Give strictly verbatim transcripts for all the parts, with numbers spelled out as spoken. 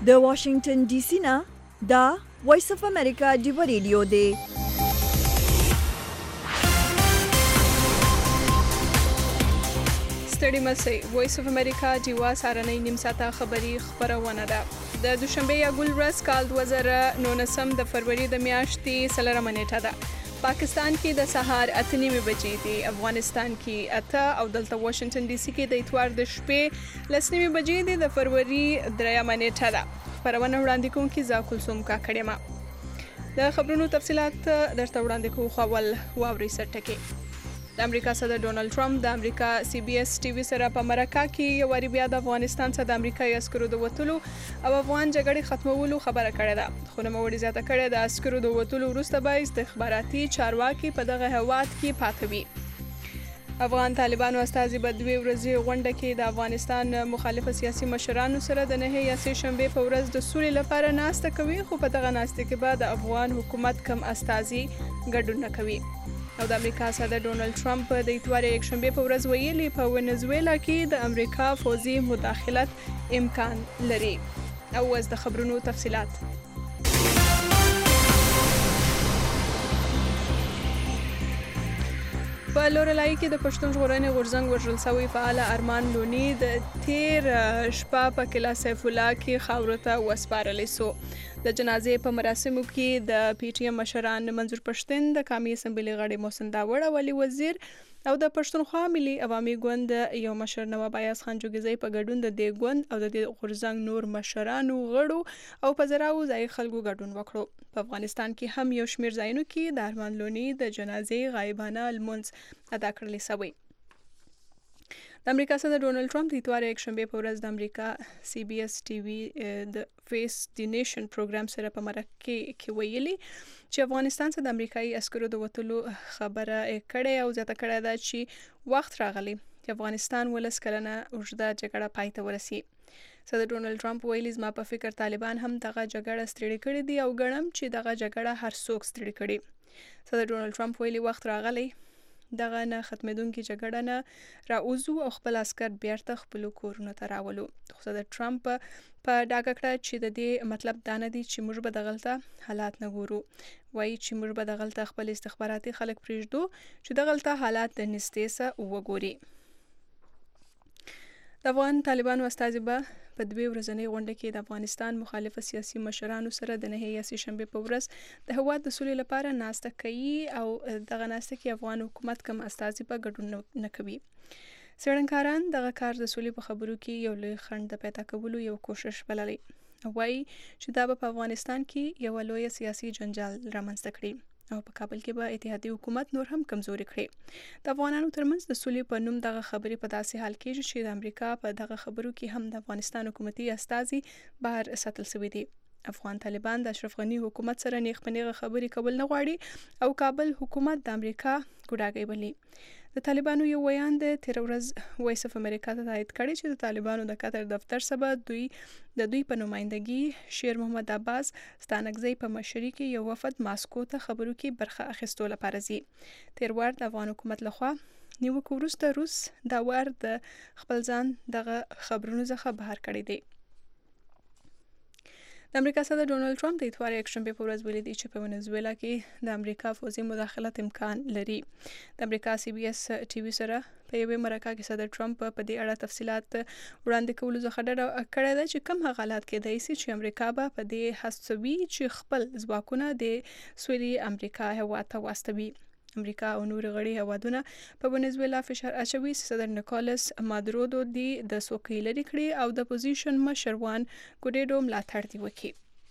د واشنگټن ډي سي نه دا وایس اف امریکا دی ریډیو دی. ستړي مسئ وایس اف امریکا دیوا سارنۍ نیم ساعته خبری خبرونه ده. د دوشنبه یا ګل ورځ کال دوه زره نولسم د فروری د میاشتې څلورمه نیټه ده. پاکستان کې د سهار اته نیمې بجې دي، افغانستان کې اته او دلته واشنگټن ډي سي کې د اتوار د شپې لس نیمې بجې دي د فروری دریمه نیټه ده. خبرونه وړاندې کوونکې زه کلثوم کاکړ یم. د خبرونو تفصیلات درته وړاندې کوو، خو اول واورئ سرټکي. د امریکا صدر ډونالد ټرمپ د امریکا سی بي اس ټي وي سره په مرکه کې یو واری بیا د افغانستان څخه د امریکایي عسکرو د وتلو او افغان جګړې ختمولو خبره کړې ده. خو نوموړي زیاته کړې د عسکرو د وتلو وروسته به استخباراتي چارواکي په دغه هیواد کې پاتې وي. افغان طالبانو استازي په دوه ورځې غونډه کې د افغانستان مخالف سیاسي مشرانو سره د نهه یا سه شنبه په ورځ د سولې لپاره ناسته کوي، خو په دغه ناسته کې به د افغان حکومت کم استازي ګډون نه کوي. او د امریکا صدر ډونالد ټرمپ د اتوار یک شنبه په ورځ ویلي په ونزویلا کې د امریکا فوزي مداخلت امکان لري. او اوس د خبرونو تفصیلات. په لورلای کې د پښتون ژغورنې غورځنګ وژل شوی فعال ارمان لونی د تیر شپه په کلا سیف الله کې خاورو ته وسپارل شو. د جنازې په مراسمو کې د پی ټی ایم مشران منظور پښتين، د قومي اسمبلی غړي محسن داوړ او علي وزیر او د پښتونخوا ملي عوامي ګوند یو مشر نواب ایاز خان جوګزی په ګډون د دې ګوند او د دې غورځنګ نور مشرانو غړو او په زراو ځای خلکو ګډون وکړو. په افغانستان کې هم یو شمیر ځایونو کې د ارمان لونی د جنازې غایبانه لمونځ ادا کړل شوی. د امریکا صدر ډونالد ټرمپ د اتوار یک شنبه په ورځ د امریکا سی بي اس ټي وي د فیس دی نیشن پروګرام سره په مرکه کې ویلي چې افغانستان څخه د امریکایي عسکرو د وتلو خبره کړې او زیاته کړې ده چې وخت راغلی چې افغانستان ولس کلنه اوږده جګړه پای ته ورسي. صدر ډونالد ټرمپ ویلي زما په فکر طالبان هم دغه جګړه ستړي کړې دي او ګڼم چې دغه جګړه هر څوک ستړي کړي. صدر ډونالد ټرمپ ویلي وخت راغلی دغه نه ختمېدونکې جګړه نه راوځو او خپل عسکر بیرته خپل کورونو ته راولو. خو صدر ټرمپ په ډاګه کړه چې د دې مطلب دا نه دی چې موږ به دغلته حالات نه ګورو. وایي چې موږ به دغلته خپل استخباراتي خلک پرېږدو چې دغلته حالات د نږدې سره وګوري. د افغان طالبانو استازي به په دوه ورځنۍ غونډه کې د افغانستان مخالف سیاسي مشرانو سره د نهه یا سه شنبه په ورځ د هیواد د سولې لپاره ناسته کوي او دغه ناسته کې افغان حکومت کم استازي په ګډون نه کوي. څېړنکاران دغه کار د سولې په خبرو کې یو لوی خنډ د پیدا کولو یو کوشش بللی. وایي چې دا به په افغانستان کې یو لوی سیاسي جنجال رامنځته کړي او په کابل کې به اتحادیه حکومت نور هم کمزوري کړي. د افغانانو ترمنځ د سولې په نوم دغه خبرې په داسې حال کې چې د امریکا په دغه خبرو کې هم د افغانستان حکومتي استازي بهر ساتل شوی دي. افغان طالبان د اشرف غنی حکومت سره نیغ په نیغه خبرې کول نه غواړي او کابل حکومت د امریکا ګوډاګی بلي. د طالبانو یو ویان د تیر ورځ وایس اف امریکا ته تایید کړی چې د طالبانو د قطر دفتر سبا دوی د دوی په نمائندګي شیر محمد عباس ستانکزی په مشرۍ کې یو وفد ماسکو ته خبرو کې برخه اخیستو لپاره ځي. تیر وار د افغان حکومت لخوا نیوکو وروسته روس دا وار د خپل ځان دغه خبرونو څخه بهر کړی دی. د امریکا صدر ډونالد ټرمپ د اتوار یک شنبه په ورځ ویلي دی چې په ونزویلا کې د امریکا فوزي مداخلت امکان لري. د امریکا سی بي اس ټي وي سره په یوه مرکه کې صدر ټرمپ په دې اړه تفصیلات وړاندې کولو څخه ډډه کړې ده چې کوم حالات کېدای شي چې امریکا به په دې هڅوي چې خپل ځواکونه د سویلي امریکا هېواد ته واستوي. امریکا او نور غړي هیوادونه په ونزویلا فشار اچوي چې صدر نیکولس مادورو دوی د سوکې لري کړي او د اپوزیشن مشر وان ګوډیډو ملاتړ دی وکړي.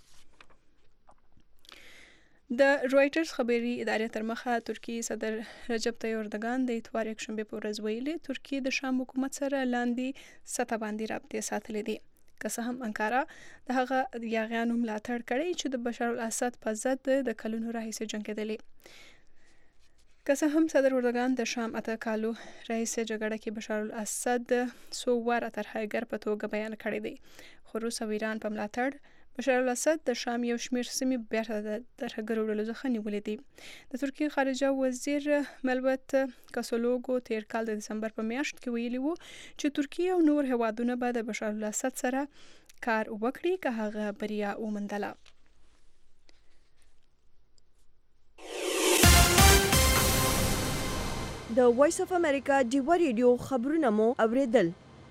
د رويټرز خبري ادارې تر مخه ترکیه صدر رجب طیب اردوغان د اتوار یک شنبه په ورځ ویلي ترکیه د شام حکومت سره لاندې سطح باندې رابطې ساتلې دي. که څه هم انکارا د هغه یاغیانو ملاتړ کړي چې د بشار الاسد په ضد د کلونو راهیسې جنګېدلي. که څه هم صدر اردوغان د شام اته کالو راهیسې جګړه کې بشار الاسد څو واره ترهګر په توګه بیان کړی دی، خو روس او ایران په ملاتړ بشار الاسد د شام یو شمیر سیمې بیرته د ترهګرو ډلو څخه نیولې دي. د ترکیې خارجه وزیر ملوت کاسولوګو تیر کال د دسمبر په میاشت کې ویلي وو چې ترکیه او نور هیوادونه به د بشار الاسد سره کار وکړي که هغه بریا وموندله. د وایس اف امریکا ډیوه ریډیو خبرونه مو اوریدل.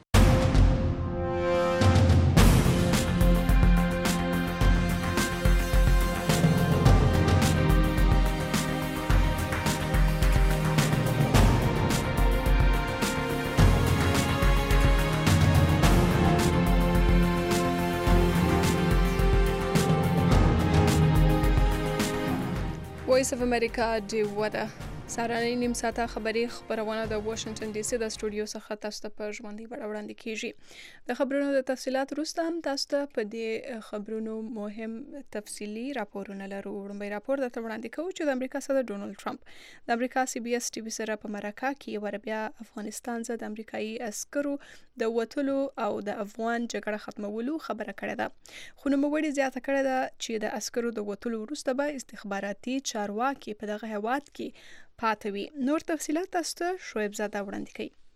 وایس اف امریکا ډیوه ده. سهارنۍ نیم ساعته خبري خبرونه د واشنگټن ډي سي د سټوډیو څخه تاسو ته په ژوندۍ بڼه وړاندې کیږي. د خبرونو د تفصيلات وروسته هم تاسو ته په دې خبرونو مهم تفصيلي راپورونه لرو. وړاندې راپور درته وړاندې کوو چې د امریکا صدر ډونالد ټرمپ د امریکا سی بي اس ټي وي سره په مرکه کې وربیا افغانستان څخه د امریکایي عسکرو د وټلو او د افغان جګړه ختمولو خبره کړې ده. خو نوموړي زیاته کړې ده چې د عسکرو د وټلو وروسته به استخباراتي چارواکي په دغه هیواد کې پاتوي. نور تفصيلات تاسو ته شعیب زاده وړاندې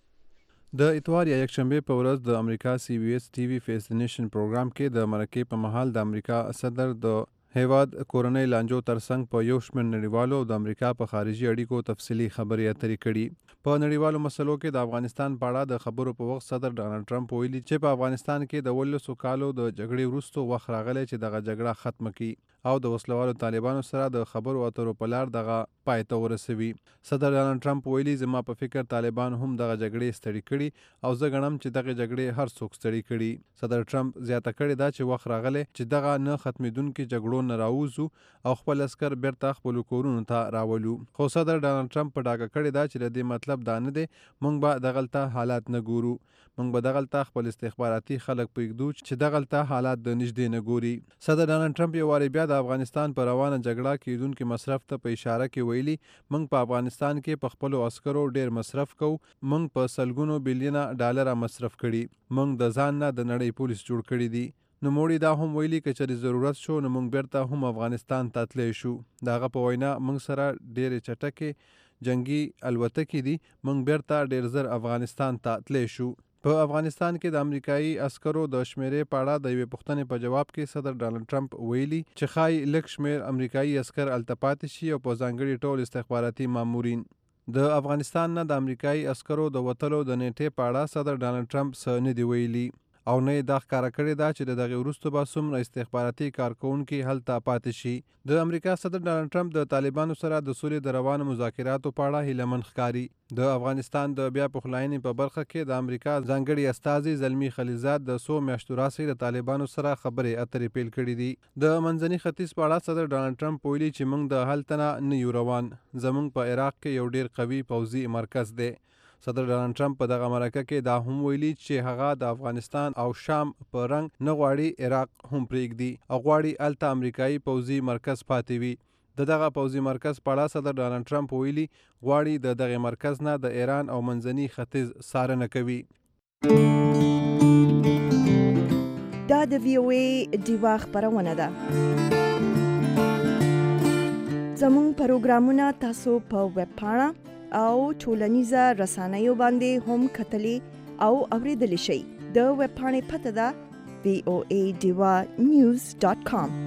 کوي. د اتوار یا یکشنبه په ورځ د امریکا سی بي اس ټي وي فیس د نیشن پروګرام کې د مرکې په محل د امریکا صدر د هیواد کورنۍ لانجو ترڅنګ په یو شمېر نړیوالو او د امریکا په خارجي اړیکو تفصیلي خبرې اترې کړي. په نړیوالو مسلو کې د افغانستان په اړه د خبرو په وخت صدر ډانلډ ټرمپ ویلي چې په افغانستان کې د ولسو کالو د جګړې وروسته وخت راغلی چې دغه جګړه ختمه کړي او د وسلوالو طالبانو سره د خبرو اترو په لار دغه پای ته ورسوي. صدر ډانلډ ټرمپ ویلي زما په فکر طالبان هم دغه جګړې ستړي کړي او زه ګڼم چې دغه جګړې هر څوک ستړي کړي. صدر ټرمپ زیاته کړې ده چې وخت راغلی چې دغه نه ختمېدونکي جګړو نه راووځو او خپل عسکر بیرته خپلو کورونو ته راولو. خو صدر ډانلډ ټرمپ په ډاګه کړې ده چې د دې مطلب دا نه دی موږ به دغلته حالات نه ګورو. موږ به دغلته خپل استخباراتي خلک پرېږدو چې دغلته حالات د نږدې نه ګوري. صدر ډانلډ ټرمپ یو وارې بیا د افغانستان په روانه جګړه کېدونکي مصرف ته په اشاره کې ویلي موږ په افغانستان کې په خپلو عسکرو ډیر مصرف کوو. موږ په سلګونو بلیونه ډالره مصرف کړي. موږ د ځان نه د نړۍ پولیس جوړ کړي دي. نوموړي دا هم ویلي که چېرې ضرورت شو نو موږ بیرته هم افغانستان ته تللی شو. د هغه په وینا موږ سره ډېرې چټکې جنگي الوتکې دي. موږ بیرته ډېر زر افغانستان ته تللی شو. په افغانستان کې د امریکایي عسکرو د شمیرې په اړه د یوې پوښتنې په جواب کې صدر ډانلډ ټرمپ ویلي چې ښایي لږ شمیر امریکایي عسکر هلته پاتې شي او په ځانګړي ډول استخباراتي مامورین. د افغانستان نه د امریکایي عسکرو د وتلو د نیټې په اړه صدر ډانلډ ټرمپ څه نه دی ویلي او نه یې دا ښکاره کړې ده چې د دغې وروسته به څومره استخباراتي کارکوونکي هلته پاتې شي. د امریکا صدر ډانلډ ټرمپ د طالبانو سره د سولې د روانو مذاکراتو په اړه هیلهمن ښکاري. د افغانستان د بیا پخلاینې په برخه کې د امریکا ځانګړي استازي زلمي خلیلزاد د څو میاشتو راهیسې د طالبانو سره خبرې اترې پیل کړي دي. د منځني ختیځ په اړه صدر ډانلډ ټرمپ ویلي چې موږ د هلته نه نه یو روان. زموږ په عراق کې یو ډیر قوي پوځي مرکز دی. صدر ډانلډ ټرمپ په دغه مرکه کې دا هم ویلي چې هغه د افغانستان او شام په رنګ نه غواړي عراق هم پرېږدي او غواړي هلته امریکایي پوځي مرکز پاتې وي. د دغه پوځي مرکز په اړه صدر ډانلډ ټرمپ ویلي غواړي د دغه مرکز نه د ایران او منځني ختیځ څارنه کوي. دا د وی او ای ډیوه خبرونه ده. زموږ پروګرامونه تاسو په ویب پاڼه او ټولنیزه رسنیو باندې هم کتلی او اوریدلی شئ. د ویب پاڼې پته ده وی او ای ډیوه نیوز ډاټ کام.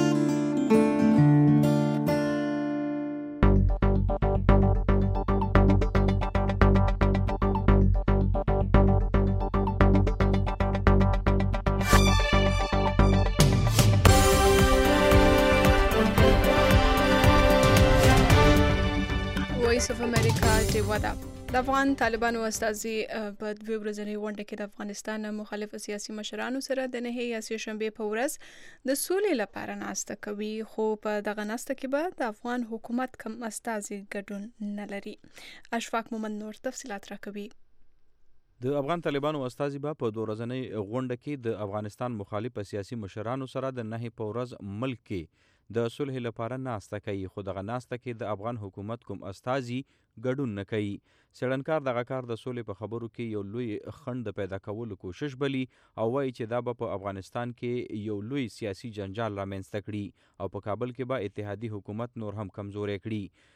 وایس اف امریکا ډیوه ده. د افغان طالبانو استازي په دوه ورځنۍ غونډه کې د افغانستان مخالف سیاسي مشرانو سره د نهي یا سه شنبه په ورځ د سولې لپاره ناسته کوي. خو په دغه ناسته کې به د افغان حکومت کم استازي ګډون نه لري. اشفاق مومند نور تفصيلات راکوي. د افغان طالبانو استازي به په دوه ورځنۍ غونډه کې د افغانستان مخالف سیاسي مشرانو سره د نهي په ورځ ملک کې د صلح لپاره ناسته کوي. خو دغه ناسته کې د افغان حکومت کوم استازي ګډون نه کوي. څېړنکار دغه کار د سولې په خبرو کې یو لوی خنډ د پیدا کولو کوشش بلي او وایي چې دا به په افغانستان کې یو لوی سیاسي جنجال رامنځته کړي او په کابل کې به اتحادي حکومت نور هم کمزوری کړي.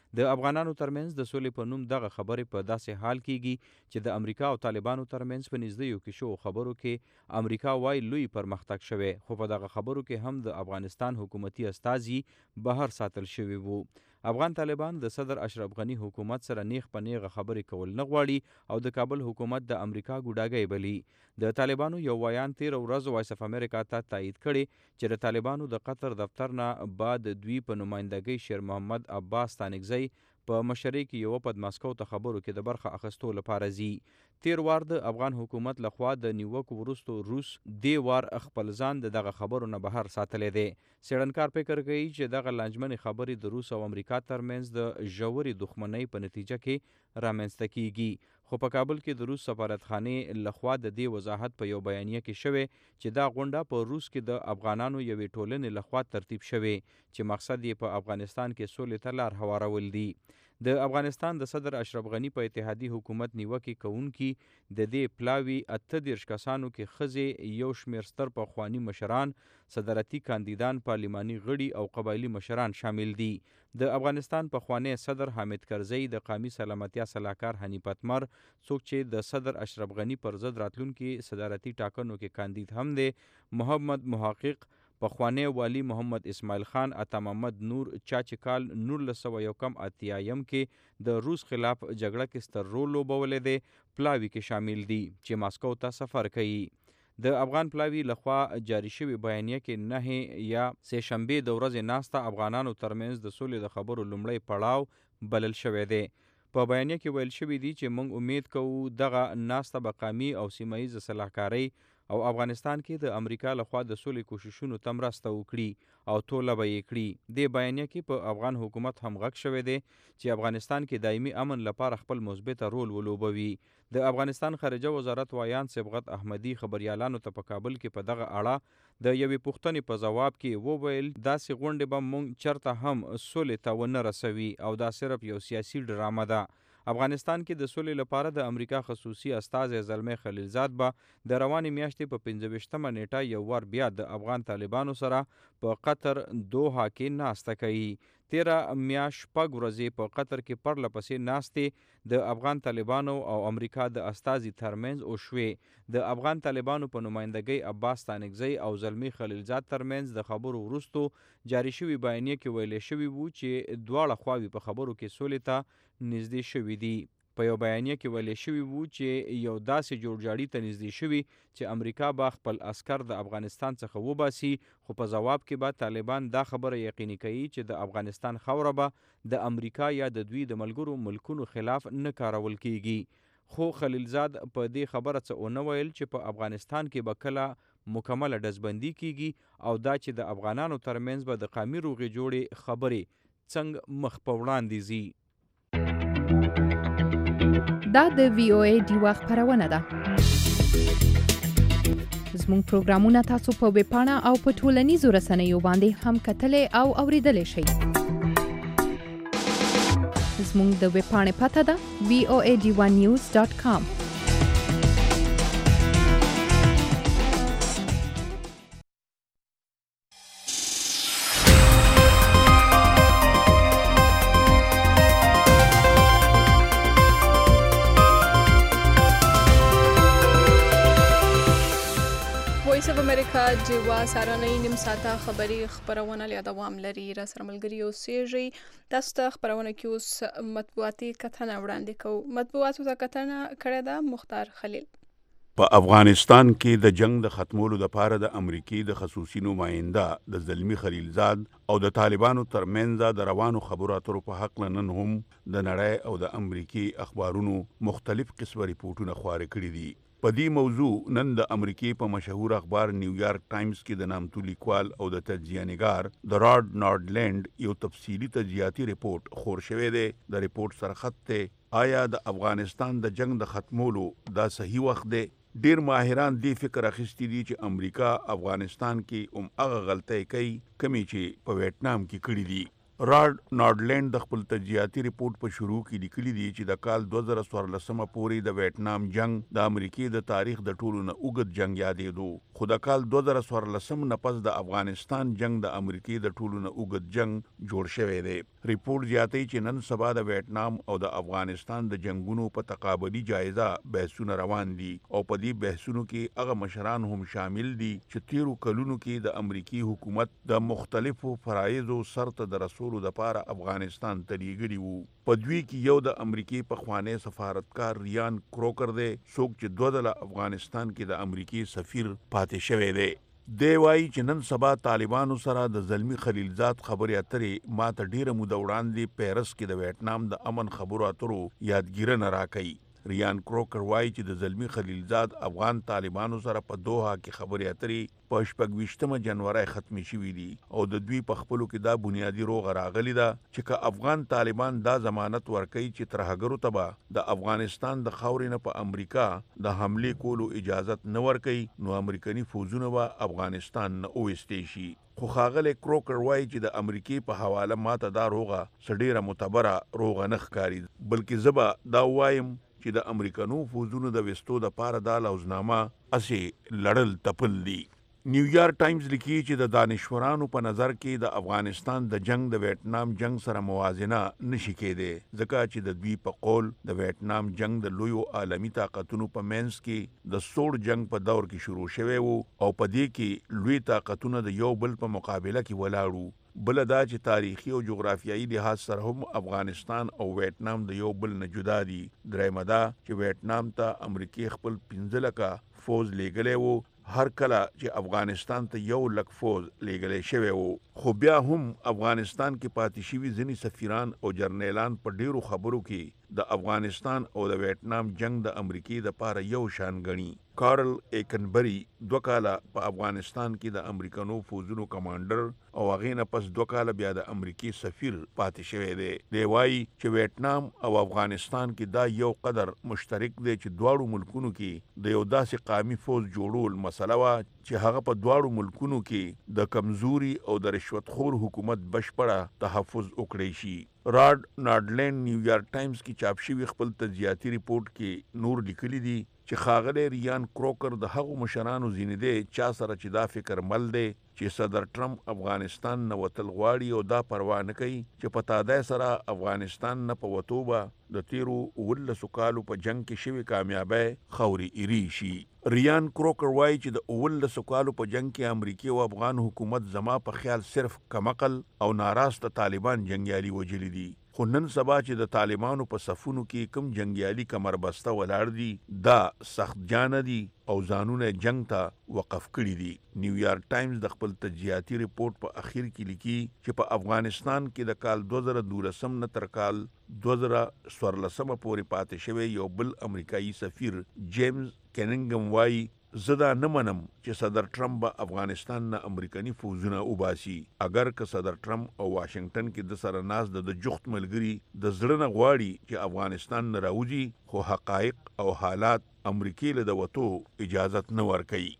د افغانانو ترمنځ د سولې په نوم دغه خبرې په داسې حال کیږي چې د امریکا او طالبانو ترمنځ په نږدېیو کې شوو خبرو کې امریکا وایي لوی پرمختګ شوی، خو په دغه خبرو کې هم د افغانستان حکومتي استازي بهر ساتل شوي وو. افغان طالبان د صدر اشرف غنی حکومت سره نیغ په نیغه خبرې کول نه غواړي او د کابل حکومت د امریکا ګوډاګی بلی. د طالبانو یو ویان تیر ورځ وایس اف امریکا ته تایید کړي چې د طالبانو د قطر دفتر نه بعد دوی په نمائندګۍ شیر محمد عباس ستانکزی په مشرۍ کې یو پد ماسکو ته خبرو کې د برخه اخیستو لپاره ځي. تیر وار د افغان حکومت لخوا د نیوکو وروستو روس دی وار خپل ځان دغه خبرو نه بهر ساتلې دی. څېړنکار فکر کوي چې دغه لانجمنې خبرې د روس او امریکا ترمنځ د ژورې دښمنۍ په نتیجه کې رامنځته کیږي. خو په کابل کې د روس سفارتخانې لخوا د دې وضاحت په یو بیانیه کې شوی چې دا غونډه په روس کې د افغانانو یوې ټولنې لخوا ترتیب شوی چې مقصد یې په افغانستان کې سولې ته لار هوارول دي. د افغانستان د صدر اشرف غنی په اتحادی حکومت نیوکې کوونکي د دې پلاوي اته دېرش کسانو کې ښځې، یو شمېر ستر پخواني مشران، صدرتي کاندیدان، پارلماني غړي او قبایلي مشران شامل دي. د افغانستان پخوانی صدر حامد کرزی، د قومي سلامتیا صلاحکار حنیف اتمر، څوک چې د صدر اشرف غنی پر ضد راتلونکي صدارتي ټاکنو کې کاندید هم دی، محمد محقق، پخوانی والی محمد اسماعیل خان، عطا محمد نور، چا چې کال نولس سوه یو کم اتیایم کې د روس خلاف جګړه کې ستر رول لوبولی دی، پلاوي کې شامل دي چې ماسکو ته سفر کوي. د افغان پلاوي لخوا جاری شوی بیانیه کې نه یا سه شنبې د ورځې ناسته افغانانو ترمنځ د سولې د خبرو لومړی پړاو بلل شوی دی. په بیانیه کې ویل شوی دی چې موږ امید کوو دغه ناسته به قومي او سیمه ییزه صلاحکارۍ او افغانستان کې د امریکا لخوا د سولې کوششونو ته مرسته وکړي او توله به یې کړي. دې بیانیه کې په افغان حکومت هم غږ شوی دی چې افغانستان کې دایمي امن لپاره خپل مثبته رول ولوبوي. د افغانستان خارجه وزارت وایان صبغت احمدي خبريالانو ته په کابل کې په دغه اړه د یوې پوښتنې په ځواب کې وویل داسې غونډې به موږ چرته هم سولې ته ونه رسوي او دا صرف یو سیاسي ډرامه ده. افغانستان کې د سولې لپاره د امریکا خصوصي استازی زلمی خلیلزاد به د روانې میاشتې په پنځه ویشتمه نیټه یو وار بیا د افغان طالبانو سره په قطر دوحه کې ناسته کوي. تیره میاشت شپږ ورځې په قطر کې پرله پسې ناستې د افغان طالبانو او امریکا د استازي ترمنځ وشوې. د افغان طالبانو په نمائندګۍ عباس ستانکزی او زلمی خلیلزاد ترمنځ د خبرو وروستو جاری شوی بیانیه کې ویل شوی وو چې دواړه خواوې په خبرو کې سولې ته نږدې شوي دي. په یو بیانیه کې ویل شوي وو چې یو داسې جوړجاړي ته نږدې شوي چې امریکا به خپل عسکر د افغانستان څخه وباسي، خو په ځواب کې به طالبان دا خبره یقیني کوي چې د افغانستان خاوره به د امریکا یا د دوی د ملګرو ملکونو خلاف نه کارول کیږي. خو خلیلزاد په دې خبره څه ونه ویل چې په افغانستان کې به کله مکمله ډزبندي کیږي او دا چې د افغانانو ترمنځ به د قومي روغې جوړې خبرې څنګه مخ په وړاندې ځي. دا د وی او ای ډیوا خپرونه ده. زموږ پروګرامونه تاسو په ویب پاڼه او په ټولنیزو رسنیو باندې هم کتلای او اوریدلای شئ. زموږ د ویب پاڼې پته ده وی او ای ډیوا نیوز ډاټ کام. امریکا جوا سارنۍ نیم ساعته خبري خبرونه لیا دوام لري. را سره ملګري اوسېږئ. تاسو ته خبرونه کې اوس مطبوعاتي کتنه وړاندې کوو. مطبوعاتو ته کتنه کړې ده مختار خلیل. په افغانستان کې د جنگ د ختمولو لپاره د امریکای د خصوصي نماینده د زلمی خلیلزاد او د طالبانو ترمنځ د روانو خبرو اترو په حق نن هم د نړۍ او د امریکای اخبارونو مختلف قسمه ریپورتونه خپاره کړي دي. په دې موضوع نن د امریکای په مشهور اخبار نیویارک ټایمز کې د نامتو لیکوال او د تجزیه‌نګار د راډ نارډلینډ یو تفصیلی تجزیاتي ریپورت خور شوی دی. د ریپورت سرخط ته آیا د افغانستان د جنگ د ختمولو دا صحیح وخت دی؟ ډیر ماهران دې فکر اخیستی دي چې امریکا افغانستان کې هم هغه غلطۍ کوي کمی چې په ویتنام کې کړې دي. راډ نارډلینډ د خپل تجزیاتي ریپورت په شروع کې لیکلي دي چې د کال دوه زره څوارلسمه پورې د ویتنام جنگ د امریکای د تاریخ د ټولو نه اوږد جنگ یادېدو، خو د کال دوه زره څوارلسم نه پس د افغانستان جنگ د امریکای د ټولو نه اوږد جنگ جوړ شوی دی. ریپورت زیاتوي چې نن سبا د ویتنام او د افغانستان د جنگونو په تقابلي جایزه بحثونه روان دي او په دې بحثونو کې هغه مشران هم شامل دي چې تیرو کلونو کې د امریکای حکومت د مختلفو فرایضو سرته د رسول د پاره افغانستان ته لیږلي وو. په دوی کې یو د امریکای پخوانی سفارتکار ریان کروکر دی، څوک چې دوه ځله افغانستان کې د امریکای سفیر پاتې شوی دی. دی وایي چې نن سبا طالبانو سره د زلمی خلیلزاد خبرې اترې ماته ډیره موده وړاندې پیرس کې د ویتنام د امن خبرو اترو یادګیرنه راکوي. ریان کروکر وایي چې د زلمی خلیلزاد افغان طالبانو سره په دوحه کې خبرې اترې په شپږ ویشتمه جنوري ختمې شوې دي او د دوی په خپلو کې دا بنیادي روغه راغلې ده چې که افغان طالبان دا ضمانت ورکوي چې ترهګرو ته به د افغانستان د خاورې نه په امریکا د حملې کولو اجازت نه ورکوي نو امریکایي فوجونه به افغانستان نه وویستی شي. خو ښاغلی کروکر وایي چې د امریکای په حواله ماته دا روغه څه ډیره معتبره روغه نه ښکاري، بلکې زه به دا وایم چې د امریکانو فوجونو د وستو د پاره دا لوزنامه اسې لړل تپل دي. نیویارک ټایمز لیکي چې د دانشورانو په نظر کې د افغانستان د جنگ د ویتنام جنگ سره موازنه نشي کېدی، ځکه چې د دوی په قول د ویتنام جنگ د لویو عالمي طاقتونو په منځ کې د سوړ جنگ په دور کې شروع شوی وو او په دې کې لوی طاقتونه د یو بل په مقابله کې ولاړو. بل دا چې تاریخي او جغرافیایي لحاظ سره هم افغانستان او ویتنام د یو بل نه جدا دي. درېیمه دا چې ویتنام ته امریکای خپل پنځه لکه فوج لیږلی وو، هر کله چې افغانستان ته یو لک فوج لیږلی شوی وو، خو بیا هم افغانستان کې پاتې شوي ځینې سفیران او جرنیلان په ډیرو خبرو کې د افغانستان او د ویتنام جنگ د امریکای د پاره یو شان ګڼي. کارل ایکنبری دوه کاله په افغانستان کې د امریکانو فوجونو کمانډر او هغې نه پس دوه کاله بیا د امریکای سفیر پاتې شوی دی. دی وایي چې ویتنام او افغانستان کې دا یو قدر مشترک دی چې دواړو ملکونو کې د یو داسې قومي فوج جوړول مسله وه چې هغه په دواړو ملکونو کې د کمزوري او د رشوتخور حکومت بشپړه تحفظ وکړی شي. راډ نارډلینډ نیویارک ټایمز کې چاپ شوي خپل تجزیاتي ریپورت کې نور لیکلي دي چې ښاغلی ریان کروکر د هغو مشرانو ځینې دی چا سره چې دا فکر مل دی چې صدر ټرمپ افغانستان نه وتل غواړي او دا پروا نه کوي چې په تادای سره افغانستان نه په وتو به د تیرو اوولسو کالو په جنگ کې شوې کامیابۍ خاورې ایري شي. ریان کروکر وایي چې د اوولسو کالو په جنگ کې امریکای او افغان حکومت زما په خیال صرف کمعقل او ناراسته طالبان جنگیالي وجلي دي، خو نن سبا چې د طالبانو په صفونو کې کم جنگیالي کمربسته ولاړ دي دا سخت جانه دي او ځانونه جنگ ته وقف کړي دي. نیویارک ټایمز د خپل تجزیاتي ریپورت په اخیر کې لیکي چې په افغانستان کې د کال دوه زره دولسم نه تر کال دوه زره څوارلسمه پورې پاتې شوی یو بل امریکایي سفیر جیمز کیننګم وایي زه دا نه منم چې صدر ټرمپ به افغانستان نه امریکایي فوجونه وباسي. اگر که صدر ټرمپ او واشنگټن کې د سره ناست د جخت ملګري د زړه نه غواړي چې افغانستان نه راوځي، خو حقایق او حالات امریکای له د وتو اجازت نه ورکوي.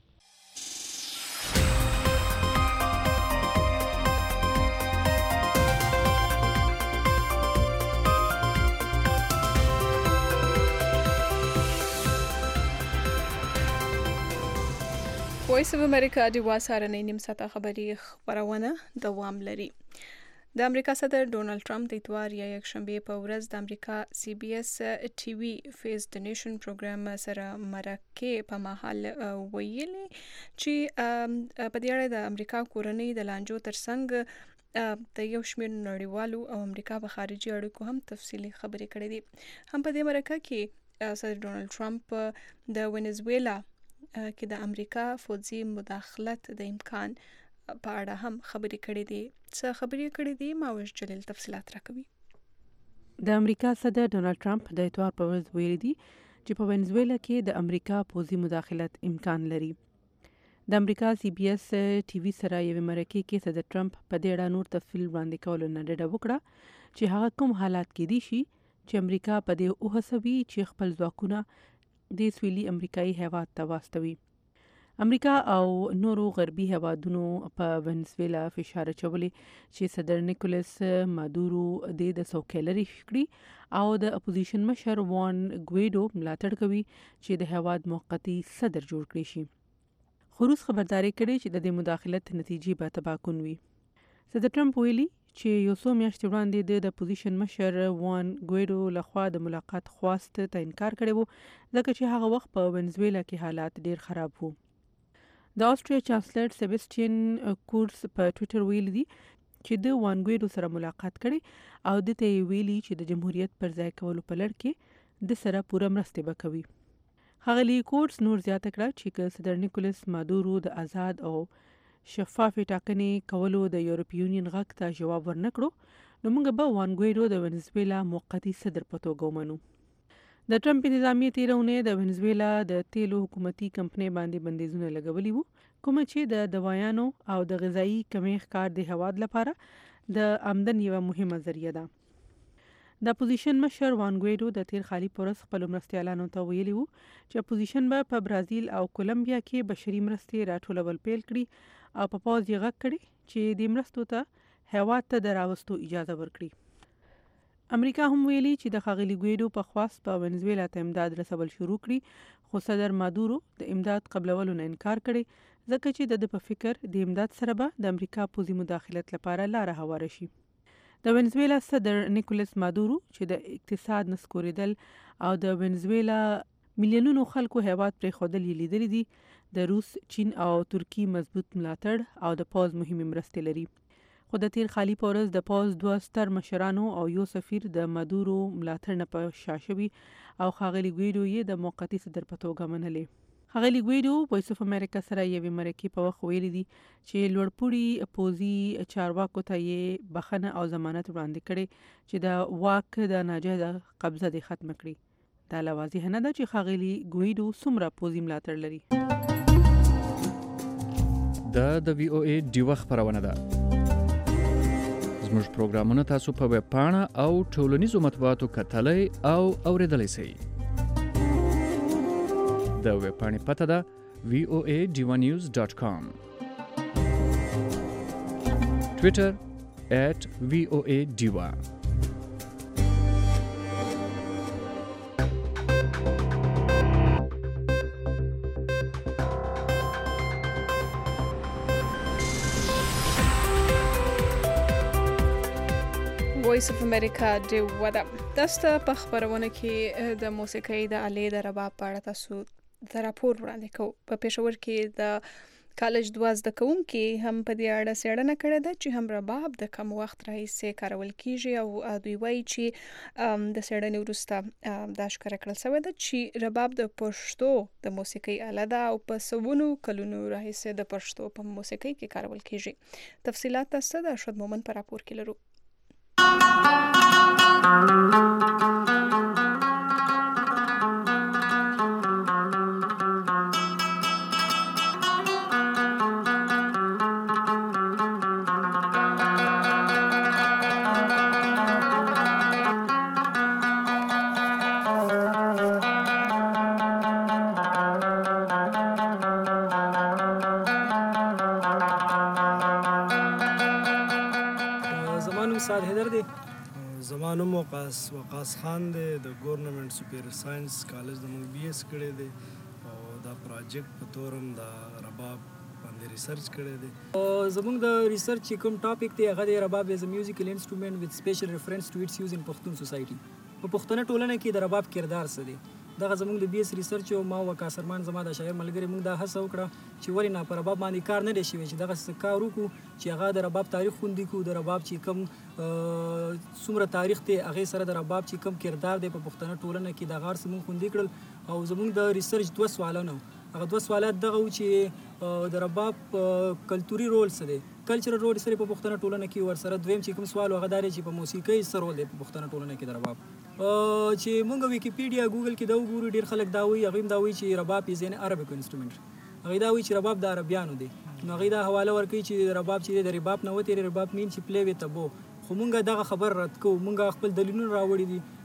وایس اف امریکا د واسارنې نیم ساعته خبري خبرونه دوام لري. د امریکا صدر ډونالد ټرمپ د اتوار یا یکشنبه په ورځ د امریکا سی بي اس ټي وي فیس د نیشن پروګرام سره مرکه په محل ویلي چې په دې اړه د امریکا کورنۍ د لانجو ترڅنګ د یو شمېر نړیوالو او امریکا په خارجي اړیکو هم تفصیلي خبرې کړې دي. هم په دې مرکه کې صدر ډونالد ټرمپ د وینزویلا کې د امریکا فوجي مداخلت د امکان په اړه هم خبرې کړې دي. څه خبرې کړې دي ماوش جلیل تفصیلات راکوي. د امریکا صدر ډونالد ټرمپ د اتوار په ورځ ویلي دي چې په وینزویلا کې د امریکا فوجي مداخلت امکان لري. د امریکا سی بي اس ټي وي سره یو مرکه کې صدر ټرمپ په دې اړه نور تفصیل وړاندې کولو نه ډډه وکړه چې هغه کوم حالات کې دي شي چې امریکا په دې وهڅوي چې خپل ځواکونه د سویلي امریکایي هیواد ته واستوي. امریکا او نورو غربي هیوادونو په ونزویلا فشار اچولی چې صدر نیکولس مادورو د څوکۍ لرې کړي او د اپوزیشن مشر وان ګویډو ملاتړ کوي چې د هیواد موقتی صدر جوړ کړي شي. خو روس خبرداري کړې چې د دې مداخلت نتیجې به تباکون وي. صدر ټرمپ ویلي چې یو څو میاشتې وړاندې د اپوزیشن مشر وان ګویډو لخوا د ملاقات خواست ته انکار کړی و ځکه چې هغه وخت په ونزویلا کې حالات ډیر خراب وو. د آسټریا چانسلر سیباستین کورس په ټوئیټر ویلي دي چې د وان ګویډو سره ملاقات کړي او د ته ویلي چې د جمهوریت پر ځای کولو په لړ کې د سره پوره مرسته وکوي. ښاغلي کورس نور زیاته کړه چې صدر نیکولس مادورو د آزاد او شفاف ټاکنې کولو د یورپی یونین غږ ته جواب ورنکړو نو موږ به وان ګویډو د ونزویلا موقتی صدر په توګه ومنو. د ټرمپ انتظامیه تیره اونۍ د ونزویلا د تیلو حکومتي کمپنۍ باندې بندیزونه لګولي وو کومه چې د دوايانو او د غذایی کمی ښکار د هواد لپاره د آمدن یوه مهمه ذریعہ ده. د اپوزیشن مشر وان ګویډو د تیر خالي پورس خپل مرستیالانو ته ویلي وو چې اپوزیشن به په برازیل او کولمبیا کې بشري مرستې راټولول پیل کړي او په پوز یې غږ کړي چې د مرستو ته هیواد ته د راوستو اجازه ورکړي. امریکا هم ویلي چې د ښاغلي ګویډو په خواست په ونزویلا ته امداد رسول شروع کړي خو صدر مادورو د امداد قبلولو نه انکار کړي ځکه چې د په فکر د امداد سره به د امریکا پوځي مداخلت لپاره لاره هواره شي. د ونزویلا صدر نیکولس مادورو چې د اقتصاد نسکورېدل او د ونزویلا میلیونونو خلکو هیواد پرې خودل یې لیدلې دي د روس، چین او ترکی مضبوط ملاتړ او د پوز مهمه مرستې لري. خو د تیر خالی پورز د پوز دوه ستر مشرانو او یو سفیر د مادورو ملاتړ نه په شاشوي او ښاغلي ګویډو یې د موقتی صدر په توګه منلې. ښاغلي ګویډو وایس اف امریکا سره یوې مرکې په وخت ویلي دي چې لوړپوړي پوځي چارواکو ته یې بخښنه او ضمانت وړاندې کړي چې د واک د ناجایزه قبضه دې ختم کړي. دا لا واضح نه ده چې ښاغلي ګویډو څومره پوځي ملاتړ لري. دا د وی او ای ډیوه خپرونه ده. زموږ پروګرامونه تاسو په ویب پاڼه او ټولنیزو مطبوعاتو کتلای او اوریدلای شئ. د ویب پاڼې پته ده وی او ای ډیوه نیوز ډاټ کام. ټویټر ایټ وی او ای ډیوه. وایس اف امریکا د ودا تاسو په خبرونه کې د موسیقۍ د آلې د رباب په اړه تاسو د راپور وړاندې کوو. په پېښور کې د کالج دوازده کوونکي هم په دې اړه څېړنه کړې ده چې هم رباب د کم وخت راهیسې کارول کیږي او دوی وایي چې د څېړنې وروسته دا ښکاره کړل شوې ده چې رباب د پښتو د موسیقۍ آله ده او په سوونو کلونو راهیسې د پښتو په موسیقۍ کې کارول کیږي. تفصیلات تاسو د ارشد مومن په راپور کې لرو. زما نوم وقاص وقاص خان دی د ګورنمنټ سپیر ساينس کالج د موږ بي اس کړی دی او دا پروجیکټ په تورم د رباب باندې ریسرچ کړی دی. زموږ د ریسرچ کوم ټاپک دی هغه د رباب از ا میوزیکل انسټرومنت وذ سپیشل ریفرنس ټو اټس یوز ان پښتون سوسایټي. په پښتنه ټولنه کې د رباب کردار څه دی؟ دغه زموږ د بي اس ریسرچ او ما وقاص ارمان زما د شاعر ملګری موږ دا هڅه وکړه چې ولې نه په رباب باندې کار نه دی شوی چې دغه څه کار وکړو چې هغه د رباب تاریخ خوندي کړو، د رباب چې کوم څومره تاریخ دی هغې سره د رباب چې کوم کردار دی په پښتنه ټولنه کې دغه هر څه موږ خوندي کړل. او زموږ د ریسرچ دوه سوالونه هغه دوه سوالات دغه و چې د رباب کلتوري رول څه دی، کلچرل رول سره په پښتنه ټولنه کې، ورسره دویم چې کوم سوال هغه دا دی چې په موسیقۍ څه رول دی په پښتنه ټولنه کې د رباب. چې موږ ویکیپیډیا ګوګل کې دا وګورو ډېر خلک دا وایي، هغوی هم دا وایي چې رباب از ان عربیک انسټرومنټ، هغوی دا وایي چې رباب د عربیانو دی. نو هغوی دا حواله ورکوي چې رباب چې دی د رباب نه وتې رباب مین چې پلی ویت ابو. خو موږ دغه خبر رد کوو، موږ خپل دلیلونه راوړي دي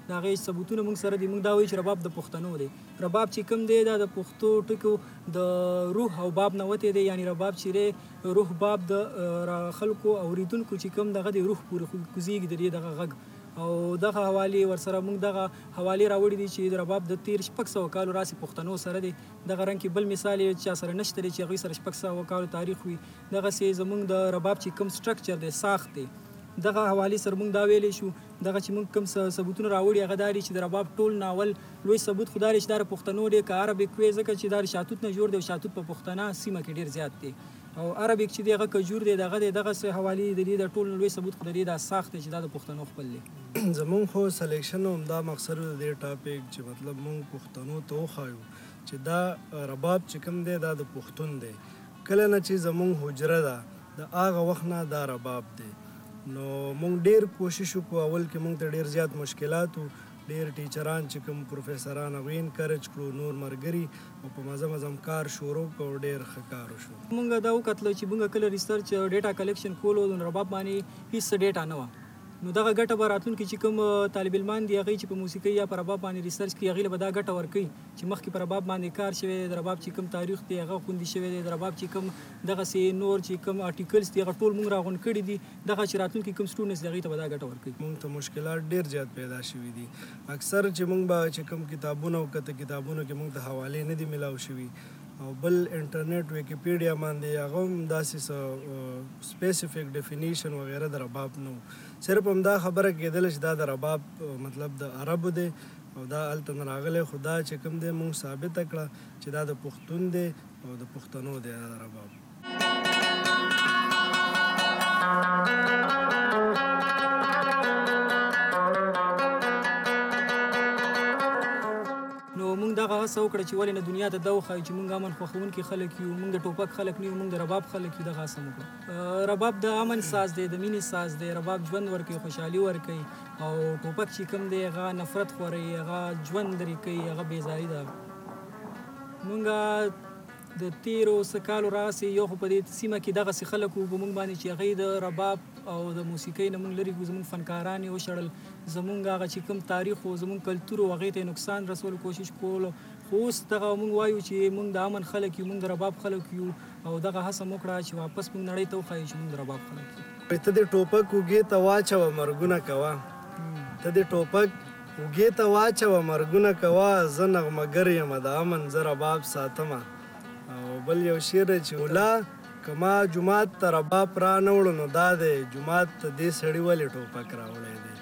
د هغې ثبوتونه موږ سره دي. موږ دا وایو چې رباب د پښتنو دی. رباب چې کوم دی دا د پښتو ټکو د روح او باب نه وتی دی، یعنی رباب چې دی روح باب د خلکو اوریدونکو چې کوم دغه د روح پورې کوزیږي د دې دغه غږ او دغه حوالې ورسره موږ دغه حوالې راوړي دي چې د رباب د تیر شپږ سوه کالو راسې پښتنو سره دی. دغه رنګ کې بل مثال یې چا سره نشته دی چې هغوی سره شپږ سوه کالو تاریخ وي. دغسې زموږ د رباب چې کوم سټرکچر دی، ساخت دی، دغه حوالې سره موږ دا ویلی شو. دغه چې موږ کوم ثبوتونه راوړي هغه دا دي چې د رباب ټول ناول لوی ثبوت خو دا دی چې دا د پښتنو دی که عربیک وی، ځکه چې دا د شاتوت نه جوړ دی او شاتوت په پښتنه سیمه کې ډېر زیات دی او عربیک چې دی هغه کجور دی دغه دی. دغسې حوالې د دې د ټول لوی ثبوت خو د دې دا ساخت دی چې دا د پښتنو خپل دی. زمونږ خو سلیکشن همدا مقصد د دې ټاپک چې مطلب مونږ پښتنو ته وښایو چې دا رباب چې کوم دی دا د پښتون دی. کله نه چې زمونږ حجره ده د هغه وخت نه دا رباب دی. نو مونږ ډېر کوشش وکړو، اول کې مونږ ته ډېر زیات مشکلات و، ډېر ټیچران چې کوم پروفیسران هغوی انکرج کړو، نور ملګري او په مزه مزه هم کار شروع کړو، ډېر ښه کار وشو. مونږ دا وکتله چې مونږ کله ریسرچ ډیټا کلیکشن کولو د رباب باندې هېڅ ډیټا نه وه. نو دغه ګټه به راتلونکي چې کوم طالب علمان دي هغوی چې په موسیقۍ یا په رباب باندې ریسرچ کوي هغوی له به دا ګټه ورکوي چې مخکې په رباب باندې کار شوی دی، د رباب چې کوم تاریخ دی هغه خوندي شوی دی، د رباب چې کوم دغسې نور چې کوم آرټیکلز دي هغه ټول مونږ راغونډ کړي دي. دغه چې راتلونکي کوم سټوډنټس دي هغوی ته به دا ګټه ورکوي. مونږ ته مشکلات ډېر زیات پیدا شوي دي. اکثر چې مونږ به چې کوم کتابونه وکته کتابونو کې مونږ ته حوالې نه دي میلاو شوي او بل انټرنیټ ویکیپیډیا باندې هغه هم داسې څه سپیسیفیک ډیفینیشن وغیره د رباب نه و. صرف همدا خبره کېدله چې دا د رباب مطلب د عربو دی او دا هلته نه راغلی، خو دا چې کوم دی مونږ ثابته کړه چې دا د پښتون دی او د پښتنو دی دا د رباب. نو موږ دغه هڅه وکړه چې ولې نه دنیا ته دا وښایو چې موږ امن خوښونکي خلک یو، موږ د ټوپک خلک نه یو، موږ د رباب خلک یو. دغه هڅه مو وکړه. رباب د امن ساز دی، د مینې ساز دی. رباب ژوند ورکوي، خوشحالي ورکوي او ټوپک چې کوم دی هغه نفرت خوروي، هغه ژوند لرې کوي، هغه بېزاري ده. موږ د تیرو څه کالو راسې یو خو په دې سیمه کې دغسې خلک وو په موږ باندې چې هغوی د رباب او د موسیقۍ نه موږ لرې کړو، زموږ فنکاران یې وشړل، زموږ هغه چې کوم تاریخ و زموږ کلتور و هغې ته یې نقصان رسولو کوشش کولو. خو اوس دغه موږ وایو چې موږ د امن خلک یو، موږ د رباب خلک یو او دغه هڅه مو وکړه چې واپس موږ نړۍ ته وښایو چې موږ د رباب خلک یو. ته د ټوپک اوږې ته واچوه مرګونه کوه، ته د ټوپک اوږې ته واچوه مرګونه کوه، زه نغمګر یم د امن زه رباب ساتمه. او بل یو شعر چې ولا کما جومات ته رباب را نه وړو نو دا دی جومات ته دې سړي ولې ټوپک راوړی دی.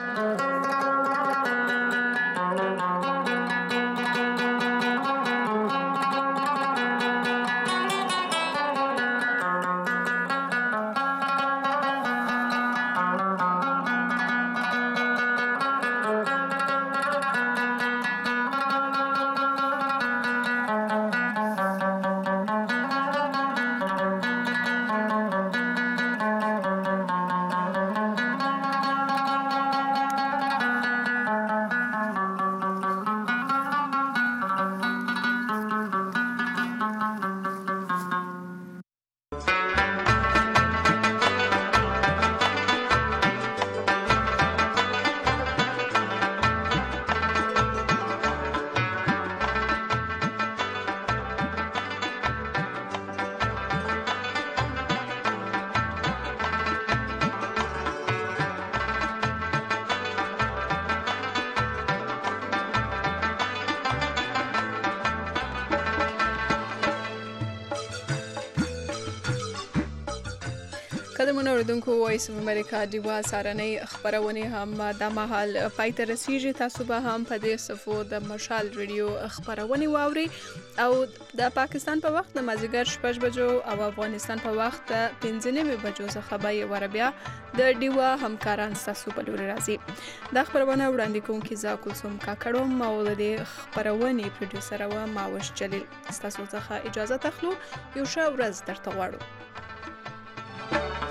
قدرمنو اوریدونکو وایس اف امریکا ډیوا سارنۍ خبرونه هم د مهال پای ته رسیږي. تاسو به هم په دې صفو د مشال ریډیو خبرونه واوري او د پاکستان په وخت د مازیګر شپږ بجو او افغانستان په وخت د پنځه نیمې بجو څخه به یې وربیا د ډیوا همکاران تاسو په لوري راځي. دا خبرونه وړاندې کوونکې زه کلثوم کاکړم او د دې خبرونې پروډوسر و ماوش جلیل. تاسو څخه اجازه تخلو، یو ښه ورځ درته غواړو.